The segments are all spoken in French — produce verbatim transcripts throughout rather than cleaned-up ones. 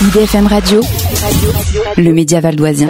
I D F M Radio, le média valdoisien.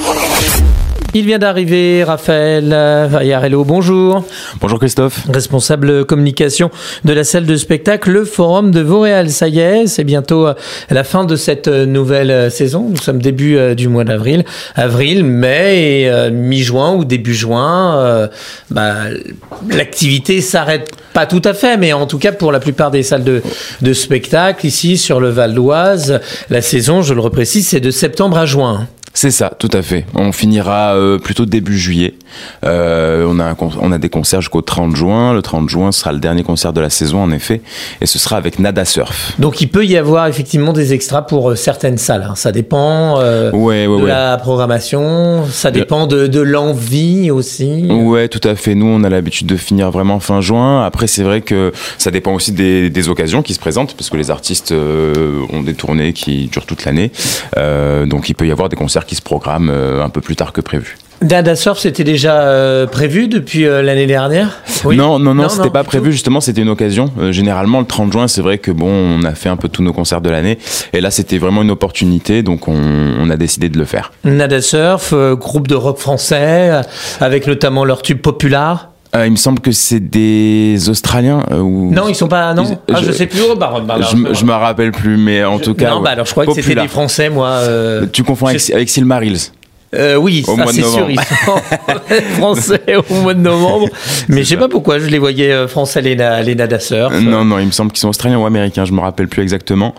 Il vient d'arriver, Raphaël Vaiarello, bonjour. Bonjour Christophe. Responsable communication de la salle de spectacle, le Forum de Vauréal. Ça y est, c'est bientôt la fin de cette nouvelle saison. Nous sommes début du mois d'avril. Avril, mai et euh, mi-juin ou début juin, euh, bah, l'activité s'arrête pas tout à fait, mais en tout cas pour la plupart des salles de, de spectacle, ici sur le Val d'Oise, la saison, je le reprécise, c'est de septembre à juin. C'est ça, tout à fait. On finira euh, plutôt début juillet. Euh, on, a un con- on a des concerts jusqu'au trente juin. Le trente juin sera le dernier concert de la saison, en effet. Et ce sera avec Nada Surf. Donc il peut y avoir effectivement des extras pour euh, certaines salles. Hein. Ça dépend euh, ouais, ouais, de ouais. la programmation. Ça dépend de, de l'envie aussi. Ouais, tout à fait. Nous, on a l'habitude de finir vraiment fin juin. Après, c'est vrai que ça dépend aussi des, des occasions qui se présentent. Parce que les artistes euh, ont des tournées qui durent toute l'année. Euh, donc il peut y avoir des concerts qui se programme euh, un peu plus tard que prévu. Nada Surf, c'était déjà euh, prévu depuis euh, l'année dernière ? Oui. Non, non, non, non c'était non, pas prévu. tout. Justement, c'était une occasion. Euh, généralement, le trente juin, c'est vrai que bon, on a fait un peu tous nos concerts de l'année. Et là, c'était vraiment une opportunité, donc on, on a décidé de le faire. Nada Surf, euh, groupe de rock français, euh, avec notamment leur tube Popular. Euh, il me semble que c'est des Australiens. Euh, ou... Non, ils sont pas. Non, Ils- ah, je, je- sais plus. Oh, bah, bah, alors, Je, me- je me rappelle plus, mais en je- tout cas. Non, ouais. bah alors je crois que c'était Popular. des Français, moi. euh, Tu confonds avec, je- avec Silmarils. Euh, oui, Au ça mois de c'est sûr, novembre. ils sont français au mois de novembre. Mais je sais ça. pas pourquoi, je les voyais euh, français les, na- les Nada Surf. Euh, Non, non, il me semble qu'ils sont australiens ou américains, je me rappelle plus exactement.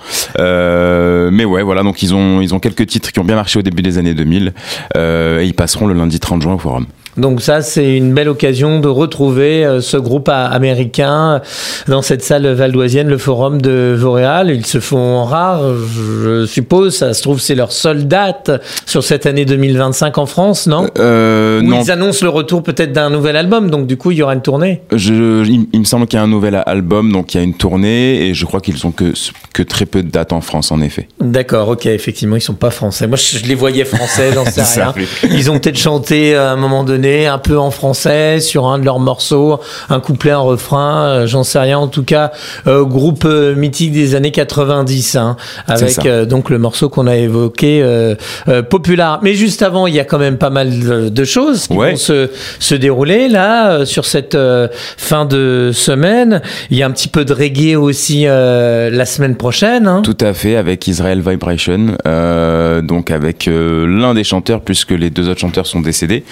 Euh, mais ouais, voilà, donc ils ont, ils ont quelques titres qui ont bien marché au début des années deux mille. Euh, et ils passeront le lundi trente juin au Forum. Donc ça, c'est une belle occasion de retrouver euh, ce groupe a- américain dans cette salle valdoisienne, le Forum de Vauréal. Ils se font rares, je suppose. Ça se trouve, c'est leur seule date sur cette année deux mille vingt-cinq en France, non ? Euh, Où non, ils annoncent le retour peut-être d'un nouvel album. Donc du coup, il y aura une tournée. je, il, il me semble qu'il y a un nouvel album, donc il y a une tournée, et je crois qu'ils ont que, que très peu de dates en France, en effet. D'accord, ok, effectivement, ils sont pas français. Moi, je, je les voyais français, j'en sais Ça rien. fait. Ils ont peut-être chanté à un moment donné un peu en français sur un de leurs morceaux, un couplet, un refrain, euh, j'en sais rien. En tout cas, euh, groupe euh, mythique des années quatre-vingt-dix, hein, avec ça. euh, donc le morceau qu'on a évoqué, euh, euh, Popular. Mais juste avant, il y a quand même pas mal de, de choses qui Ouais. vont se, se dérouler là euh, sur cette euh, fin de semaine. Il y a un petit peu de reggae aussi euh, la semaine prochaine. Hein. Tout à fait, avec Israel Vibration, euh, donc avec euh, l'un des chanteurs, puisque les deux autres chanteurs sont décédés.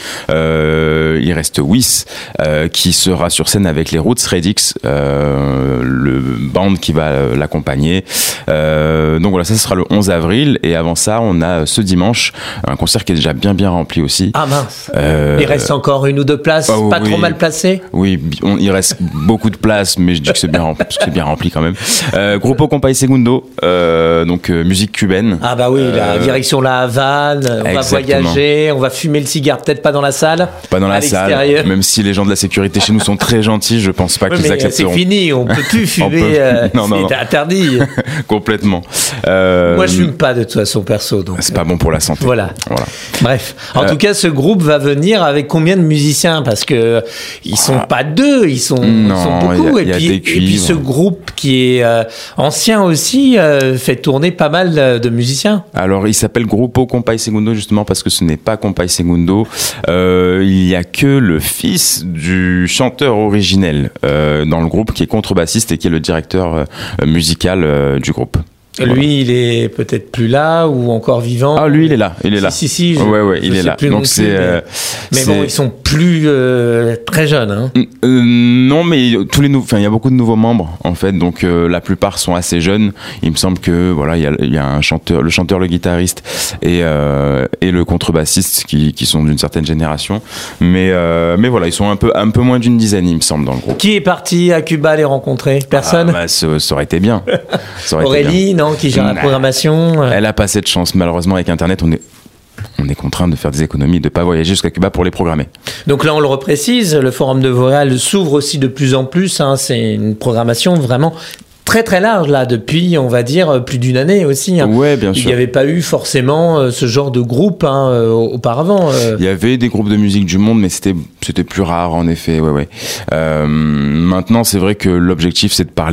Euh, il reste Wiss, euh, qui sera sur scène avec les Roots Redix, euh, le band qui va euh, l'accompagner. Euh, donc voilà, ça, ce sera le onze avril. Et avant ça, on a ce dimanche un concert qui est déjà bien bien rempli aussi. Ah mince. Euh, Il reste encore une ou deux places, oh, pas oui. trop mal placées. Oui, bi- on- il reste beaucoup de place, mais je dis que c'est bien rempli, parce que c'est bien rempli quand même. Euh, Grupo Compay Segundo, euh, donc euh, musique cubaine. Ah bah oui, la Euh, direction la Havane, on va exactement. voyager, on va fumer le cigare, peut-être pas dans la salle. Pas dans à la salle, l'extérieur. même si les gens de la sécurité chez nous sont très gentils, je pense pas Ouais, qu'ils mais c'est accepteront fini, on peut plus On fumer, peut- euh, non, non, c'est non. interdit. complètement. Euh, Moi je fume pas de toute façon perso, donc C'est pas bon pour la santé. voilà. Voilà. Bref, en Euh, tout cas, ce groupe va venir avec combien de musiciens ? Parce que ils sont Ah. pas deux, ils sont, Non, ils sont beaucoup. il y a- et, il y a puis, des et puis cuivres. ce groupe qui est euh, ancien aussi euh, fait tourner pas mal euh, de musiciens. Alors, il s'appelle Grupo Compay Segundo justement parce que ce n'est pas Compay Segundo. Euh, il y a que le fils du chanteur originel euh, dans le groupe qui est contrebassiste et qui est le directeur euh, musical euh, du groupe. Voilà. Lui, il est peut-être plus là ou encore vivant. Ah, lui, il est là, il est Si, là. Si, si, je- ouais, ouais, je il est sais là. plus non Donc plus, c'est. mais- euh, Mais c'est- bon, ils sont plus euh, très jeunes. Hein. Euh, non, mais tous les nouveaux, enfin, il y a beaucoup de nouveaux membres en fait, donc euh, la plupart sont assez jeunes. Il me semble que voilà, il y a, il y a un chanteur, le chanteur, le guitariste et euh, et le contrebassiste qui qui sont d'une certaine génération. Mais euh, mais voilà, ils sont un peu un peu moins d'une dizaine, il me semble, dans le groupe. Qui est parti à Cuba les rencontrer ? Personne. Ah, bah, ça, ça aurait été bien. Ça aurait été bien. Aurélie, non, qui gère la Nah. programmation. euh. Elle a pas cette chance, malheureusement, avec Internet, on est on est contraint de faire des économies, de pas voyager jusqu'à Cuba pour les programmer. Donc là, on le reprécise, le Forum de Vauréal s'ouvre aussi de plus en plus. Hein, c'est une programmation vraiment très très large là depuis, on va dire, plus d'une année aussi. Hein. Ouais, bien Il sûr. n'y avait pas eu forcément euh, ce genre de groupe hein, euh, auparavant. euh. Il y avait des groupes de musique du monde, mais c'était c'était plus rare en effet. Ouais, ouais. Euh, maintenant, c'est vrai que l'objectif, c'est de parler au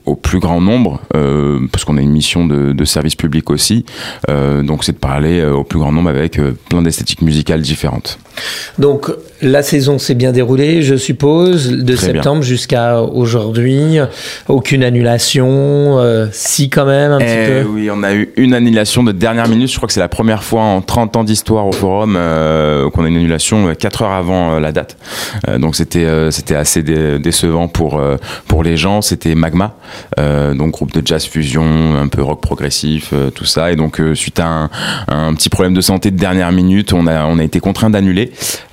au plus grand nombre, euh, parce qu'on a une mission de, de service public aussi. Euh, donc c'est de parler euh, au plus grand nombre avec euh, plein d'esthétiques musicales différentes. Donc la saison s'est bien déroulée, je suppose, de Très septembre bien. Jusqu'à aujourd'hui. Aucune annulation, euh, si quand même un eh petit peu. Oui, on a eu une annulation de dernière minute. Je crois que c'est la première fois en trente ans d'histoire au Forum euh, qu'on a une annulation quatre heures avant euh, la date. Euh, donc c'était euh, c'était assez dé- décevant pour euh, pour les gens. C'était Magma, euh, donc groupe de jazz fusion, un peu rock progressif, euh, tout ça. Et donc euh, suite à un, un petit problème de santé de dernière minute, on a on a été contraint d'annuler.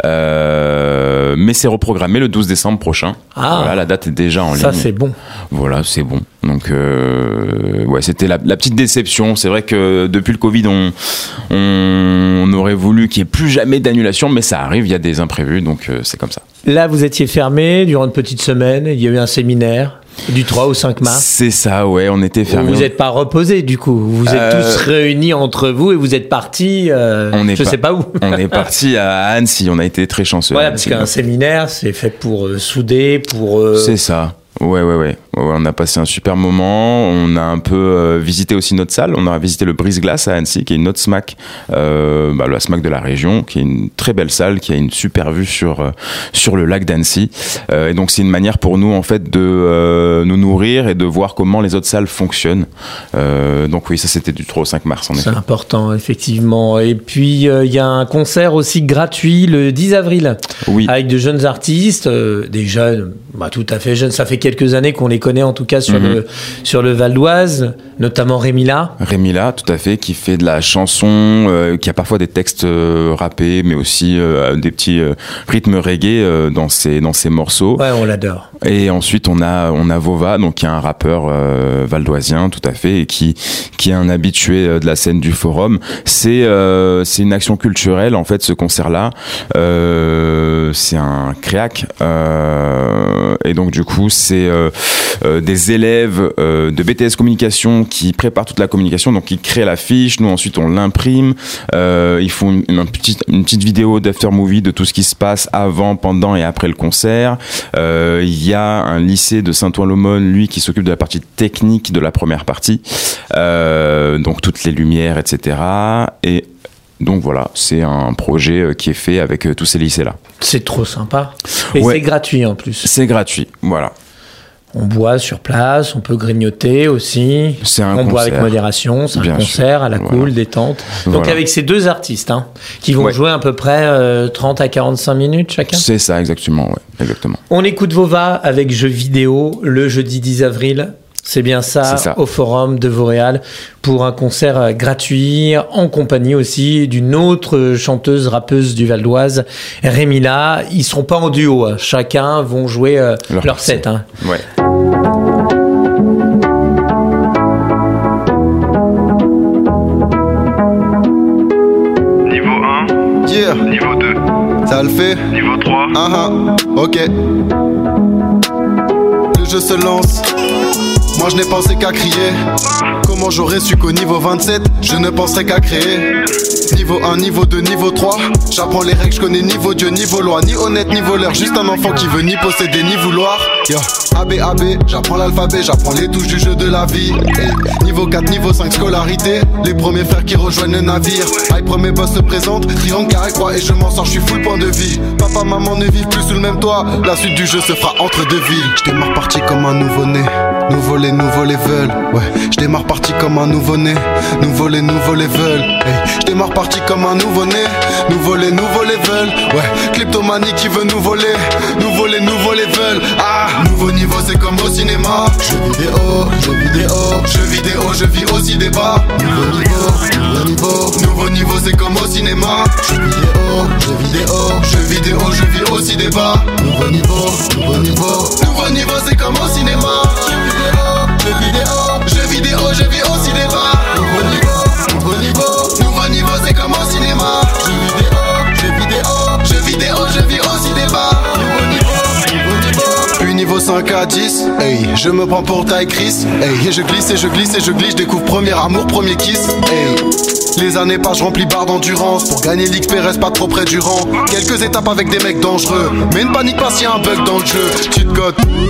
Euh, mais c'est reprogrammé le douze décembre prochain. Ah, voilà, la date est déjà en ça ligne. c'est bon. Voilà, c'est bon. Donc, euh, ouais, c'était la, la petite déception. C'est vrai que depuis le Covid, on, on, on aurait voulu qu'il n'y ait plus jamais d'annulation, mais ça arrive, il y a des imprévus, donc euh, c'est comme ça. Là, vous étiez fermé durant une petite semaine. Il y a eu un séminaire du trois au cinq mars. C'est ça, ouais, on était fermé. Vous n'êtes pas reposé du coup. Vous êtes euh... tous réunis entre vous et vous êtes partis. Euh, on est je ne sais pas où. On est parti à Annecy. On a été très chanceux. Voilà, parce qu'un donc. séminaire, c'est fait pour euh, souder, pour. Euh... C'est ça. Ouais, ouais, ouais, ouais. On a passé un super moment. On a un peu euh, visité aussi notre salle. On a visité le Brise-Glace à Annecy, qui est une autre SMAC, euh, bah, la SMAC de la région, qui est une très belle salle, qui a une super vue sur euh, sur le lac d'Annecy. Euh, et donc c'est une manière pour nous en fait de euh, nous nourrir et de voir comment les autres salles fonctionnent. Euh, donc oui, ça c'était du trois au cinq mars en effet. C'est important effectivement. Et puis il euh, y a un concert aussi gratuit le dix avril. Oui. Avec de jeunes artistes, euh, des jeunes, bah, tout à fait jeunes. Ça fait quelques années qu'on les connaît en tout cas sur, mmh. le, sur le Val d'Oise, notamment Rémila. Rémila, tout à fait, qui fait de la chanson, euh, qui a parfois des textes euh, rappés, mais aussi euh, des petits euh, rythmes reggae euh, dans, ses, dans ses morceaux. Ouais, on l'adore. Et ensuite, on a, on a Vova, donc, qui est un rappeur euh, valdoisien, tout à fait, et qui, qui est un habitué euh, de la scène du Forum. C'est, euh, c'est une action culturelle, en fait, ce concert-là. Euh, c'est un créac. Euh, et donc, du coup, c'est euh, euh, des élèves euh, de B T S communication qui préparent toute la communication, donc ils créent l'affiche, nous ensuite on l'imprime, euh, ils font une, une, petite, une petite vidéo d'after movie de tout ce qui se passe avant, pendant et après le concert. Euh, il y a un lycée de Saint-Ouen-l'Aumône, lui, qui s'occupe de la partie technique de la première partie, euh, donc toutes les lumières, et cetera. Et donc voilà, c'est un projet qui est fait avec tous ces lycées-là. C'est trop sympa. Et ouais, c'est gratuit en plus. C'est gratuit, voilà. On boit sur place, on peut grignoter aussi. C'est un on concert. boit avec modération, c'est Bien un concert sûr. à la cool, voilà. détente. Donc voilà. Avec ces deux artistes hein, qui vont ouais. jouer à peu près euh, trente à quarante-cinq minutes chacun. C'est ça, exactement, ouais, exactement. On écoute Vova avec jeux vidéo le jeudi dix avril. C'est bien ça, c'est ça, au Forum de Vauréal, pour un concert gratuit, en compagnie aussi d'une autre chanteuse, rappeuse du Val d'Oise, Rémila. Ils ne seront pas en duo, hein. Chacun vont jouer euh, leur, leur set. Hein. Ouais. Niveau un, yeah. Niveau deux, ça le fait. Niveau trois, uh-huh. Ok. Le jeu se lance. Moi je n'ai pensé qu'à crier. Comment j'aurais su qu'au niveau vingt-sept je ne penserais qu'à créer. Niveau un, niveau deux, niveau trois, j'apprends les règles, je connais niveau Dieu, niveau loi. Ni honnête, ni voleur, juste un enfant qui veut ni posséder, ni vouloir. Yo, A B A B, j'apprends l'alphabet, j'apprends les touches du jeu de la vie. Hey. Niveau quatre, niveau cinq, scolarité, les premiers frères qui rejoignent le navire. Aïe, premier boss se présente, triangle, carré, croix, et je m'en sors, je suis full point de vie. Papa, maman ne vivent plus sous le même toit, la suite du jeu se fera entre deux villes. Je démarre parti comme un nouveau-né, nouveau les nouveaux les veulent. Ouais, je démarre parti comme un nouveau-né, nouveau les nouveaux les veulent. Hey. Je démarre parti comme un nouveau-né, nouveau les nouveaux les veulent. Ouais, kleptomanie qui veut nous voler, nouveau les nouveaux les veulent. Ah, nouveau niveau c'est comme au cinéma. Jeux vidéo, jeux vidéo, jeux vidéo, je vis aussi des bas. Nouveau niveau, nouveau niveau, nouveau niveau c'est comme au cinéma. Jeux vidéo, jeux vidéo, jeux vidéo, je vis aussi des bas. Nouveau niveau, nouveau niveau, nouveau niveau c'est comme au cinéma. Jeux vidéo, jeux vidéo, je vis aussi des bas. Nouveau niveau, nouveau niveau, nouveau niveau c'est comme au cinéma. Jeux vidéo, jeux vidéo, jeux vidéo, je vis aussi des bas. Nouveau niveau, nouveau niveau. Puis niveau cinq à dix, hey, je me prends pour taille Chris. Hey, et je glisse et je glisse et je glisse, je découvre premier amour, premier kiss. Hey. Les années passent, je remplis barre d'endurance. Pour gagner l'X P, reste pas trop près du rang. Quelques étapes avec des mecs dangereux, mais ne panique pas s'il y a un bug dans le jeu. Tu te cotes,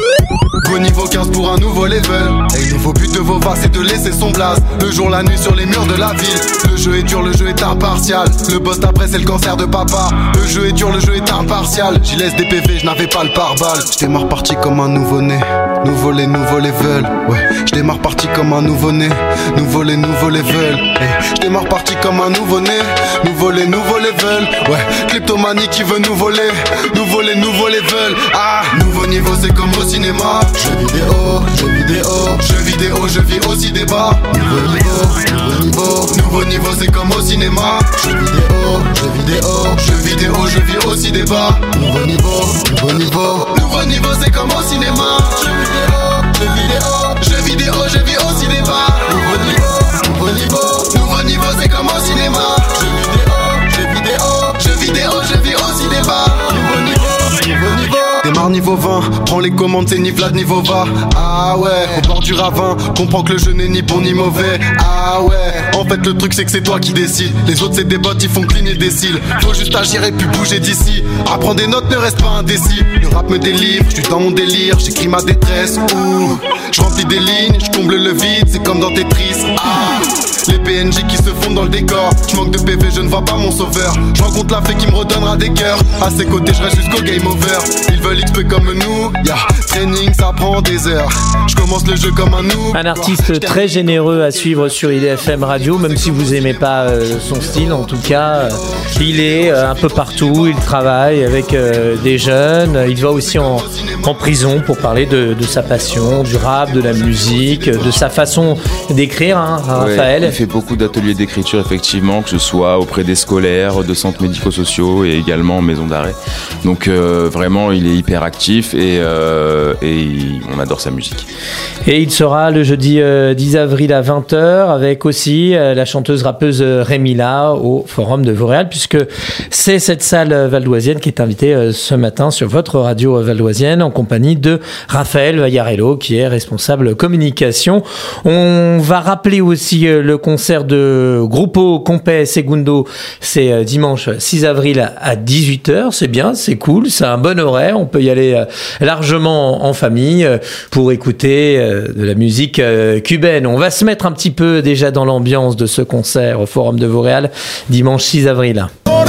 Go niveau quinze pour un nouveau level. Et le nouveau but de vos vas c'est de laisser son blaze. Le jour, la nuit sur les murs de la ville. Le jeu est dur, le jeu est impartial. Le boss d'après c'est le cancer de papa. Le jeu est dur, le jeu est impartial. J'y laisse des P V, je n'avais pas le pare-balles. Je démarre parti comme un nouveau-né. Nouveau les nouveau level. Ouais, je démarre parti comme un nouveau-né. Nouveau les nouveau level. Hey, je démarre parti comme un nouveau-né. Nouveau les nouveau level. Ouais, kleptomanie qui veut nous voler. Nouveau les nouveau level. Ah, nouveau niveau c'est comme au cinéma. Jeux vidéo, jeux vidéo, jeux vidéo, je vis aussi débat. Nouveau niveau, nouveau niveau, nouveau niveau c'est comme au cinéma. Jeux vidéo, jeux vidéo, jeux vidéo, je vis aussi débat. Nouveau niveau, nouveau niveau, nouveau niveau c'est comme au cinéma. Jeux vidéo, jeux vidéo, jeux vidéo, je vis aussi débat. Nouveau niveau, nouveau niveau, nouveau niveau c'est comme au cinéma. Jeux vidéo, jeux vidéo, jeux vidéo, je vis aussi débat. Nouveau niveau, nouveau niveau. Démarre niveau vingt, prends les commandes, c'est ni Vlad ni Vova. Ah ouais, au bord du ravin, comprends que le jeu n'est ni bon ni mauvais. Ah ouais, en fait le truc c'est que c'est toi qui décides. Les autres c'est des bots, ils font cligner des cils. Faut juste agir et puis bouger d'ici. Apprends des notes, ne reste pas indécis. Le rap me délivre, je suis dans mon délire. J'écris ma détresse, ouh. Je remplis des lignes, je comble le vide, c'est comme dans Tetris. Ah, les P N J qui se fondent dans le décor. Je manque de P V, je ne vois pas mon sauveur. Je rencontre la fée qui me redonnera des cœurs. À ses côtés, je reste jusqu'au game over. Ils veulent X P comme nous, yeah. Training ça prend des heures. Je commence le jeu comme un noob. Un artiste très généreux à suivre sur I D F M Radio, même si vous aimez pas euh, son style, en tout cas, euh, il est euh, un peu partout, il travaille avec euh, des jeunes, il va aussi en, en prison pour parler de, de sa passion, du rap, de la musique, de sa façon d'écrire, hein, Raphaël. Ouais, il fait beaucoup d'ateliers d'écriture, effectivement, que ce soit auprès des scolaires, de centres médico-sociaux et également en maison d'arrêt. Donc euh, vraiment, il est hyper actif et, euh, et il, on adore sa musique. Et il sera le jeudi euh, dix avril à vingt heures avec aussi euh, la chanteuse rappeuse Rémila au Forum de Vauréal, puisque c'est cette salle valdoisienne qui est invitée euh, ce matin sur votre radio valdoisienne en compagnie de Raphaël Vaillarello qui est responsable communication. On va rappeler aussi euh, le concert de Grupo Compay Segundo, c'est euh, dimanche six avril à dix-huit heures, c'est bien, c'est cool, c'est un bon horaire, on peut y aller euh, largement en famille euh, pour écouter euh, de la musique euh, cubaine. On va se mettre un petit peu déjà dans l'ambiance de ce concert au Forum de Vauréal dimanche six avril.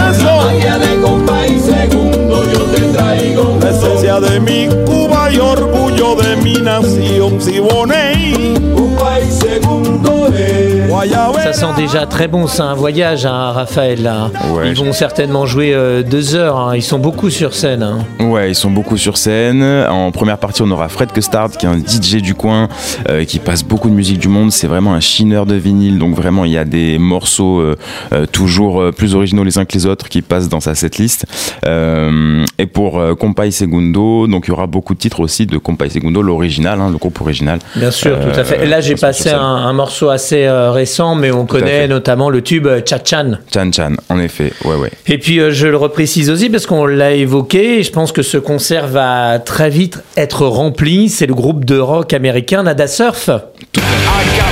Ça sent déjà très bon, c'est un voyage, hein, Raphaël. Là. Ouais, ils vont certainement jouer euh, deux heures, hein. Ils sont beaucoup sur scène. Hein. Ouais, ils sont beaucoup sur scène. En première partie, on aura Fred Custard, qui est un D J du coin, euh, qui passe beaucoup de musique du monde. C'est vraiment un chineur de vinyle, donc vraiment, il y a des morceaux euh, euh, toujours euh, plus originaux les uns que les autres qui passent dans sa setlist. Euh, et pour euh, Compay Segundo, donc il y aura beaucoup de titres aussi de Compay Segundo, l'original, hein, le groupe original. Bien sûr, euh, tout à fait. Et là, j'ai passé un, un morceau assez euh, récent, mais on tout connaît notamment le tube Tcha-Chan. Tcha-Chan, en effet, ouais, ouais. Et puis, euh, je le reprécise aussi parce qu'on l'a évoqué, et je pense que ce concert va très vite être rempli. C'est le groupe de rock américain Nada Surf. Tout à fait.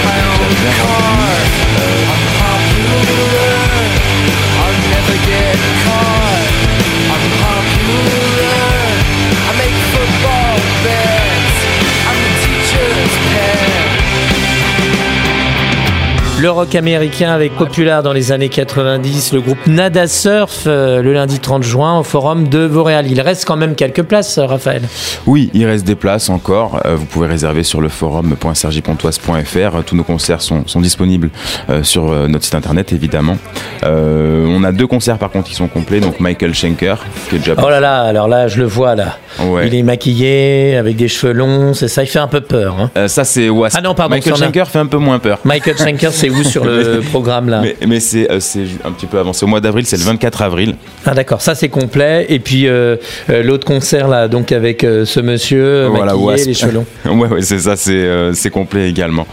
Le rock américain avec Popular dans les années quatre-vingt-dix, le groupe Nada Surf euh, le lundi trente juin au Forum de Vauréal. Il reste quand même quelques places, Raphaël. Oui, il reste des places encore. Euh, vous pouvez réserver sur le forum point sergi pontoise point f r. Tous nos concerts sont, sont disponibles euh, sur euh, notre site internet, évidemment. Euh, on a deux concerts par contre qui sont complets. Donc Michael Schenker, qui est déjà... Oh là là, alors là, je le vois là. Ouais. Il est maquillé, avec des cheveux longs, c'est ça, il fait un peu peur. Hein. Euh, ça, c'est Wasp. Ah non, pardon. Michael Schenker a... fait un peu moins peur. Michael Schenker, c'est où sur le programme là? Mais, mais c'est, euh, c'est un petit peu avancé. Au mois d'avril, c'est le vingt-quatre avril. Ah d'accord, ça c'est complet. Et puis euh, euh, l'autre concert là, donc avec euh, ce monsieur voilà, maquillé, Wasp. Les cheveux longs. ouais, ouais, c'est ça, c'est, euh, c'est complet également.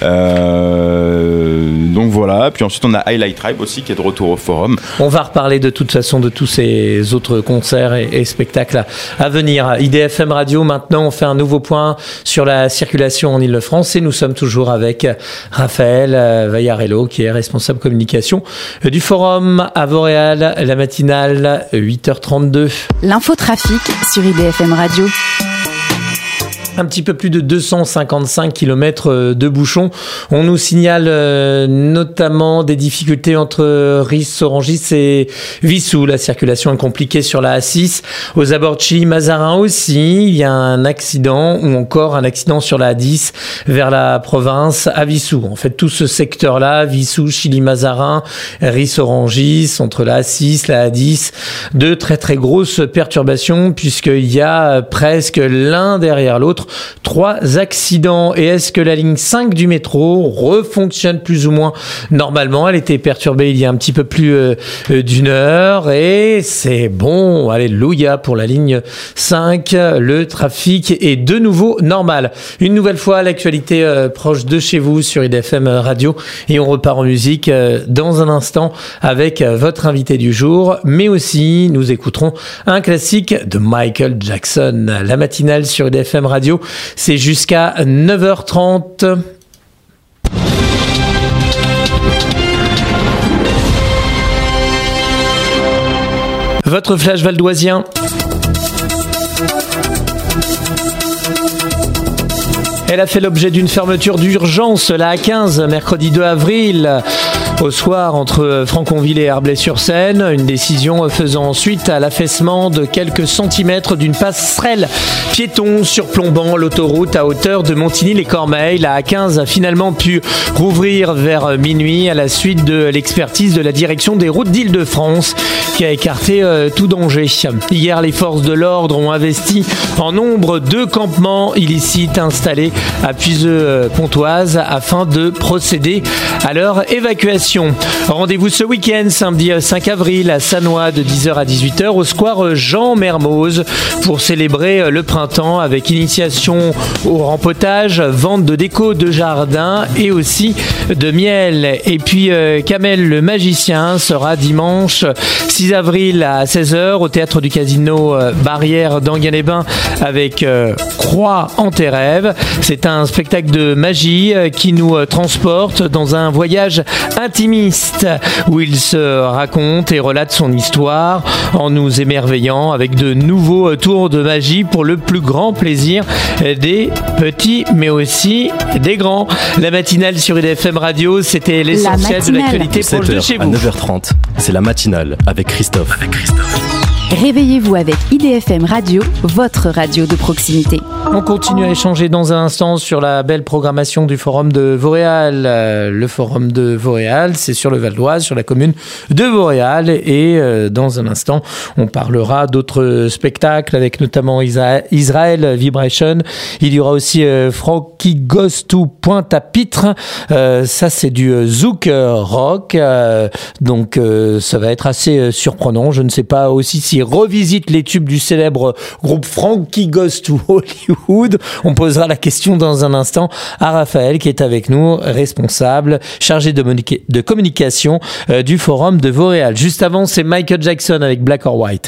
Euh, donc voilà. Puis ensuite, on a Highlight Tribe aussi qui est de retour au Forum. On va reparler de toute façon de tous ces autres concerts et, et spectacles à, à venir. I D F M Radio, maintenant, on fait un nouveau point sur la circulation en Ile-de-France et nous sommes toujours avec Raphaël Vaillarello, qui est responsable communication du Forum à Vauréal, la matinale huit heures trente-deux. L'infotrafic sur I D F M Radio. Un petit peu plus de deux cent cinquante-cinq kilomètres de bouchons. On nous signale euh, notamment des difficultés entre Ris-Orangis et Vissou. La circulation est compliquée sur la A six. Aux abords de Chilly-Mazarin aussi, il y a un accident ou encore un accident sur la A dix vers la province à Vissou. En fait, tout ce secteur-là, Vissou, Chilly-Mazarin, Ris-Orangis, entre la A six, la A dix, de très très grosses perturbations puisqu'il y a presque l'un derrière l'autre trois accidents. Et est-ce que la ligne cinq du métro refonctionne plus ou moins normalement? Elle était perturbée il y a un petit peu plus euh, d'une heure et c'est bon, alléluia pour la ligne cinq. Le trafic est de nouveau normal. Une nouvelle fois, l'actualité euh, proche de chez vous sur I D F M Radio et on repart en musique euh, dans un instant avec euh, votre invité du jour, mais aussi nous écouterons un classique de Michael Jackson. La matinale sur I D F M Radio, c'est jusqu'à neuf heures trente. Votre flash valdoisien. Elle a fait l'objet d'une fermeture d'urgence, la A quinze, mercredi deux avril, au soir, entre Franconville et Herblay-sur-Seine. Une décision faisant suite à l'affaissement de quelques centimètres d'une passerelle piéton surplombant l'autoroute à hauteur de Montigny-les-Cormeilles. La A quinze a finalement pu rouvrir vers minuit à la suite de l'expertise de la direction des routes d'Île-de-France qui a écarté euh, tout danger. Hier, les forces de l'ordre ont investi en nombre de campements illicites installés à Puiseux-Pontoise afin de procéder à leur évacuation. Rendez-vous ce week-end, samedi cinq avril, à Sannois de dix heures à dix-huit heures au square Jean Mermoz pour célébrer le printemps avec initiation au rempotage, vente de déco de jardin et aussi de miel. Et puis euh, Kamel le magicien sera dimanche six avril à seize heures au théâtre du Casino euh, Barrière d'Enghien-les-Bains avec euh, Croix en tes rêves. C'est un spectacle de magie euh, qui nous euh, transporte dans un voyage intimiste où il se raconte et relate son histoire en nous émerveillant avec de nouveaux tours de magie pour le plus grand plaisir des petits mais aussi des grands. La matinale sur I D F M Radio, c'était l'essentiel de l'actualité proche de chez vous. À neuf heures trente, c'est la matinale avec Christophe. Avec Christophe. Réveillez-vous avec I D F M Radio, votre radio de proximité. On continue à échanger dans un instant sur la belle programmation du Forum de Vauréal. Le Forum de Vauréal, c'est sur le Val d'Oise, sur la commune de Vauréal. Et dans un instant, on parlera d'autres spectacles avec notamment Israel Vibration. Il y aura aussi Frankie Goes to Pointe-à-Pitre. Ça, c'est du zouk rock. Donc, ça va être assez surprenant. Je ne sais pas aussi si revisite les tubes du célèbre groupe Frankie Goes to Hollywood. On posera la question dans un instant à Raphaël qui est avec nous, responsable, chargé de, monica- de communication euh, du Forum de Vauréal. Juste avant, c'est Michael Jackson avec Black or White.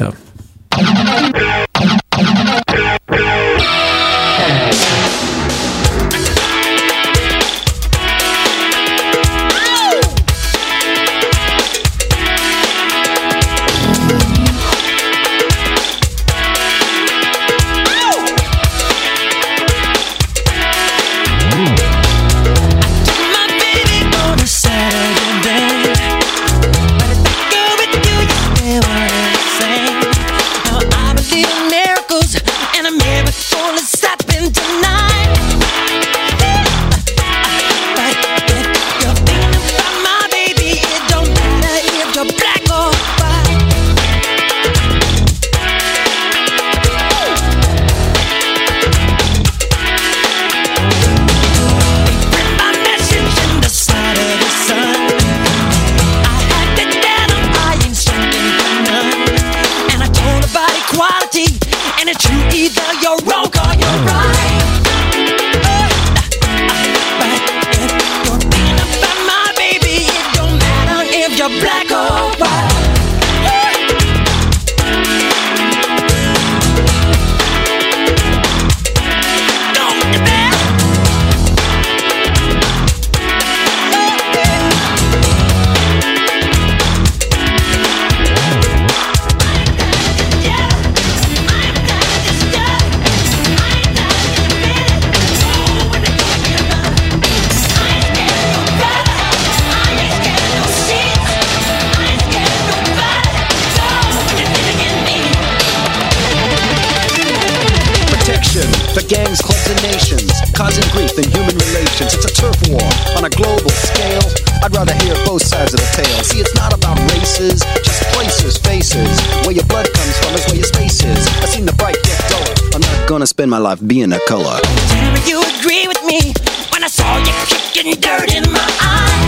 for gangs, clubs, and nations, causing grief in human relations. It's a turf war on a global scale. I'd rather hear both sides of the tale. See, it's not about races, just places, faces. Where your blood comes from is where your space is. I've seen the bright get duller. I'm not gonna spend my life being a color. Tell you agree with me when I saw you kicking dirt in my eye.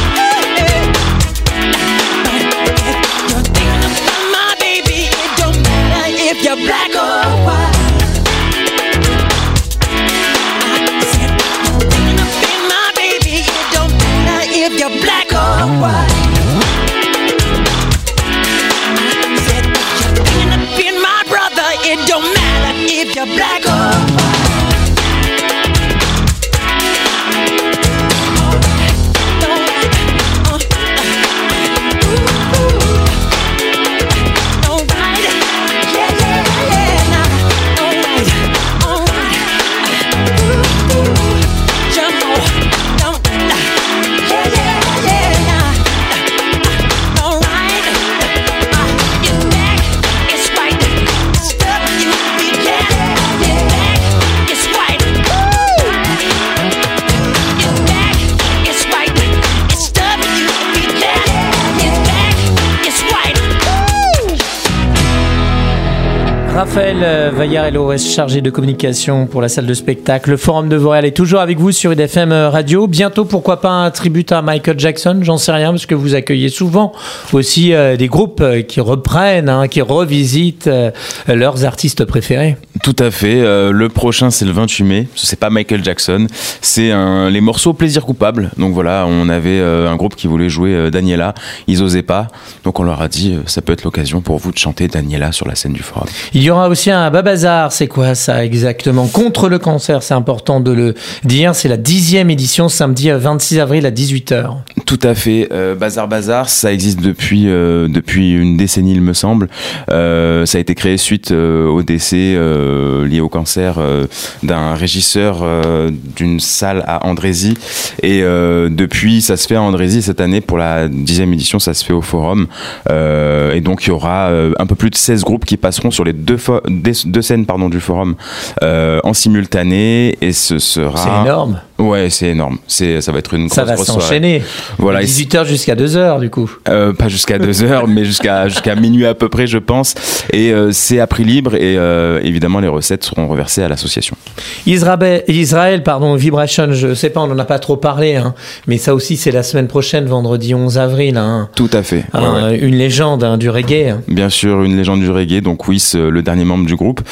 You're thinking about my baby. It don't matter if you're black or white. If you're black or white, said you're thinking of being my brother. It don't matter if you're black or white. Raphaël Vaillard-Elorès, chargé de communication pour la salle de spectacle. Le Forum de Vauréal est toujours avec vous sur I D F M Radio. Bientôt, pourquoi pas un tribut à Michael Jackson, j'en sais rien, parce que vous accueillez souvent aussi euh, des groupes euh, qui reprennent, hein, qui revisitent euh, leurs artistes préférés. Tout à fait. Euh, le prochain, c'est le vingt-huit mai. C'est pas Michael Jackson, c'est un, les morceaux Plaisir coupable. Donc voilà, on avait euh, un groupe qui voulait jouer euh, Daniela. Ils osaient pas. Donc on leur a dit, euh, ça peut être l'occasion pour vous de chanter Daniela sur la scène du Forum. Il y aura aussi un Babazar, c'est quoi ça exactement? Contre le cancer, c'est important de le dire, c'est la dixième édition, samedi vingt-six avril à dix-huit heures. Tout à fait, euh, Bazar Bazar, ça existe depuis, euh, depuis une décennie il me semble. Euh, ça a été créé suite euh, au décès euh, lié au cancer euh, d'un régisseur euh, d'une salle à Andrézy, et euh, depuis ça se fait à Andrézy. Cette année pour la dixième édition ça se fait au Forum, euh, et donc il y aura euh, un peu plus de seize groupes qui passeront sur les deux, fo- deux, deux scènes pardon, du Forum euh, en simultané, et ce sera... C'est énorme. Ouais, c'est énorme. C'est, ça va être une grosse, ça va grosse s'enchaîner. Voilà. dix-huit heures jusqu'à deux heures, du coup. Euh, pas jusqu'à deux heures, mais jusqu'à, jusqu'à minuit à peu près, je pense. Et euh, c'est à prix libre, et euh, évidemment, les recettes seront reversées à l'association. Israël, Israël pardon, Vibration, je sais pas, on n'en a pas trop parlé, hein, mais ça aussi, c'est la semaine prochaine, vendredi onze avril. Hein. Tout à fait. Hein, ouais, ouais. Une légende hein, du reggae. Hein. Bien sûr, une légende du reggae. Donc oui, c'est le dernier membre du groupe.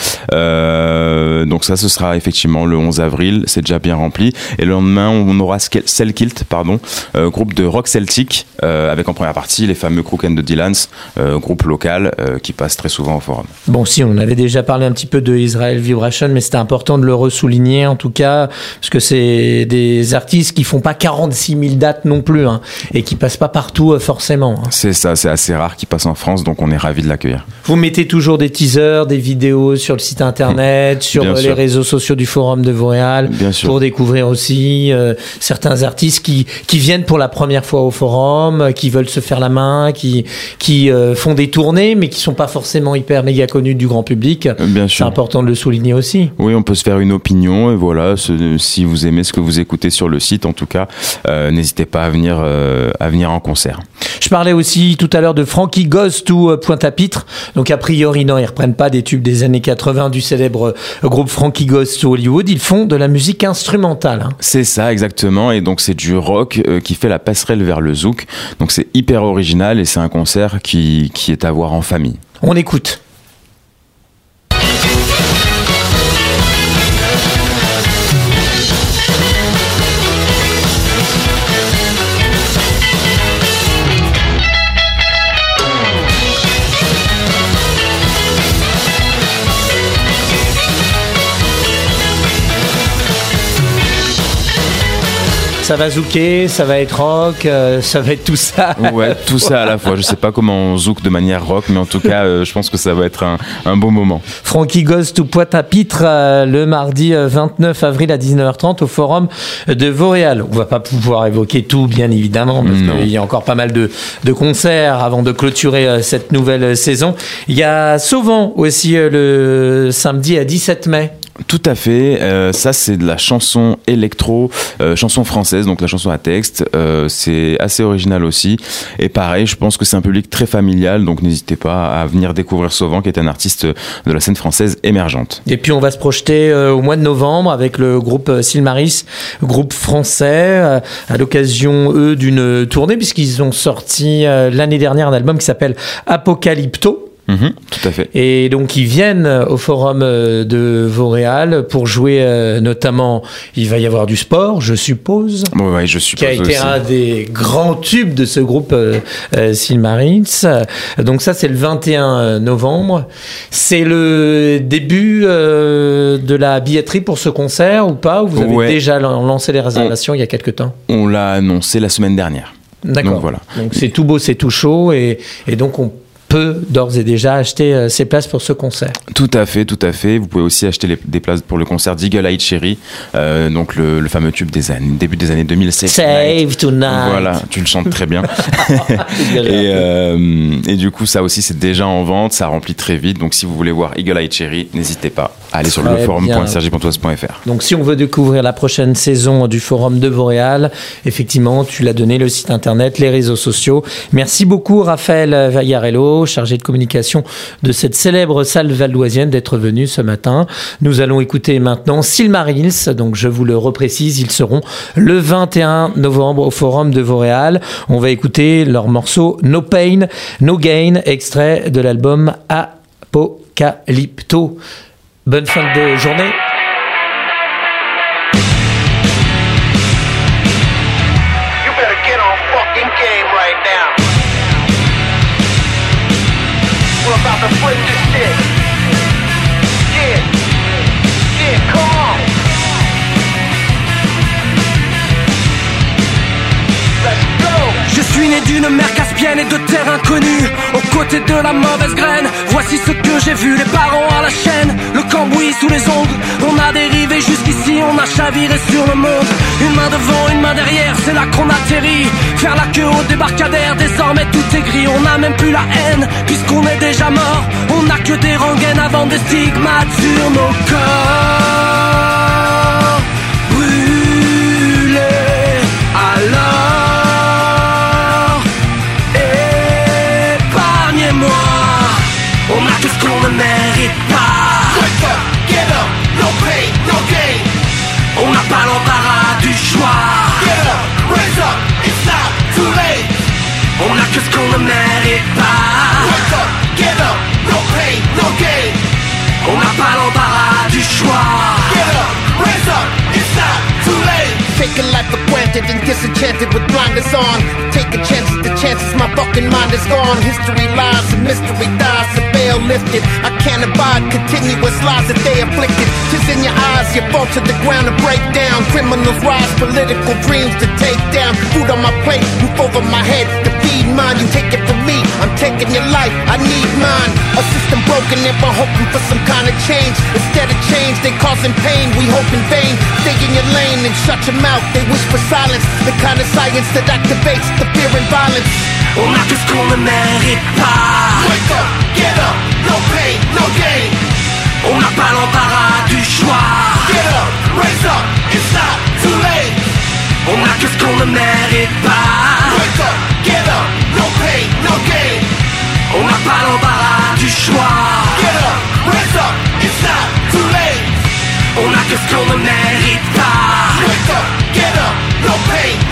Euh, donc ça, ce sera effectivement le onze avril. C'est déjà bien rempli. Et le lendemain, on aura Selkilt, pardon, euh, groupe de rock celtique, euh, avec en première partie les fameux Crook and the Dylans, euh, groupe local euh, qui passe très souvent au Forum. Bon, si, on avait déjà parlé un petit peu de Israel Vibration, mais c'était important de le ressouligner en tout cas, parce que c'est des artistes qui font pas quarante-six mille dates non plus, hein, et qui passent pas partout euh, forcément. Hein. C'est ça, c'est assez rare qu'ils passent en France, donc on est ravis de l'accueillir. Vous mettez toujours des teasers, des vidéos sur le site internet, sur Bien les sûr. réseaux sociaux du Forum de Vauréal, Bien sûr. pour découvrir aussi euh, certains artistes qui, qui viennent pour la première fois au Forum, euh, qui veulent se faire la main, qui, qui euh, font des tournées, mais qui sont pas forcément hyper méga connus du grand public. Bien C'est sûr. important de le souligner aussi. Oui, on peut se faire une opinion, et voilà, ce, si vous aimez ce que vous écoutez sur le site, en tout cas, euh, n'hésitez pas à venir, euh, à venir en concert. Je parlais aussi tout à l'heure de Frankie Ghost ou euh, Pointe-à-Pitre. Donc a priori, non, ils reprennent pas des tubes des années quatre-vingts du célèbre euh, groupe Frankie Ghost ou Hollywood. Ils font de la musique instrumentale. Hein. C'est ça, exactement, et donc c'est du rock euh, qui fait la passerelle vers le zouk. Donc c'est hyper original, et c'est un concert qui, qui est à voir en famille. On écoute. Ça va zouker, ça va être rock, euh, ça va être tout ça. Ouais, tout ça à la fois. Je sais pas comment on zouk de manière rock, mais en tout cas, euh, je pense que ça va être un, un beau moment. Frankie Ghost ou Pointe-à-Pitre euh, le mardi euh, vingt-neuf avril à dix-neuf heures trente au Forum de Vauréal. On va pas pouvoir évoquer tout, bien évidemment, parce Non. qu'il y a encore pas mal de, de concerts avant de clôturer euh, cette nouvelle saison. Il y a Sauvant aussi euh, le samedi à dix-sept mai. Tout à fait. Euh, ça, c'est de la chanson électro, euh, chanson française, donc la chanson à texte. Euh, c'est assez original aussi. Et pareil, je pense que c'est un public très familial, donc n'hésitez pas à venir découvrir Sauvant, qui est un artiste de la scène française émergente. Et puis on va se projeter euh, au mois de novembre avec le groupe euh, Silmaris, groupe français, euh, à l'occasion, eux, d'une tournée, puisqu'ils ont sorti euh, l'année dernière un album qui s'appelle Apocalypto. Mmh, tout à fait. Et donc ils viennent au Forum de Vauréal pour jouer euh, notamment, il va y avoir du sport, je suppose. Oui, ouais, je suppose. Qui a été aussi. un des grands tubes de ce groupe euh, euh, Silmarils. Donc ça, c'est le vingt et un novembre. C'est le début euh, de la billetterie pour ce concert ou pas? Ou vous avez ouais. déjà lancé les réservations on, il y a quelques temps? On l'a annoncé la semaine dernière. D'accord. Donc voilà. Donc c'est tout beau, c'est tout chaud et, et donc on peut d'ores et déjà acheter euh, ses places pour ce concert. Tout à fait, tout à fait. Vous pouvez aussi acheter les, des places pour le concert d'Eagle Eye Cherry, euh, donc le, le fameux tube des années, début des années deux mille. Save, Save Tonight. Voilà, tu le chantes très bien. et, euh, et du coup, ça aussi, c'est déjà en vente, ça remplit très vite. Donc, si vous voulez voir Eagle Eye Cherry, n'hésitez pas à aller sur le forum point sergi pontoise point f r. Donc, si on veut découvrir la prochaine saison du Forum de Vauréal, effectivement, tu l'as donné, le site internet, les réseaux sociaux. Merci beaucoup, Raphaël Vagliarello, chargé de communication de cette célèbre salle valdoisienne, d'être venu ce matin. Nous allons écouter maintenant Silmarils. Donc, je vous le reprécise, ils seront le vingt et un novembre au Forum de Vauréal. On va écouter leur morceau No Pain, No Gain, extrait de l'album Apocalypto. Bonne fin de journée. About to flip this shit. Yeah, yeah, come on. Let's go. Je suis né d'une mer caspienne et de terre inconnue, aux côtés de la mauvaise graine. Voici ce que j'ai vu, les parents à la chaîne, le cambouis sous les ongles. On a dérivé jusqu'ici, on a chaviré sur le monde. Une main devant, une main derrière, c'est là qu'on atterrit. Faire la queue au débarcadère, désormais tout est gris. On n'a même plus la haine, puisqu'on est déjà mort. On n'a que des rengaines avant des stigmates sur nos corps. Brûlés, alors épargnez-moi. On n'a que ce qu'on ne mérite pas. Wake up, get up, no pain, no gain. On n'a pas l'embarras du choix. Get up, raise up, it's not too late. On n'a que ce qu'on ne mérite pas. Wake up, get up, no pain, no gain. On n'a pas l'embarras du choix. Get up, raise up, it's not too late. Taking life for granted and disenchanted with blinders on. Taking chances, the chances, my fucking mind is gone. History lies and mystery dies, the veil lifted. I can't abide continuous lies that they afflicted. Tis in your eyes, you fall to the ground and break down. Criminals rise, political dreams to take down. Food on my plate, roof over my head, to feed mine. You take it from me, I'm taking your life, I need mine. A system broken and we're hoping for some kind of change. Instead of change, they causing pain, we hope in vain. Stay in your lane and shut your mouth, they wish for silence. The kind of science that activates the fear and violence. On a tout ce qu'on ne mérite pas. Wake up, get up, no pain, no gain. On n'a pas l'embarras du choix. Get up, raise up, it's not too late. On a que ce qu'on ne mérite pas. Wake up, get up, no pain, no gain. On n'a pas l'embarras du choix. Get up, raise up, it's not too late. On a que ce qu'on ne mérite pas. Wake up, get up, no pain,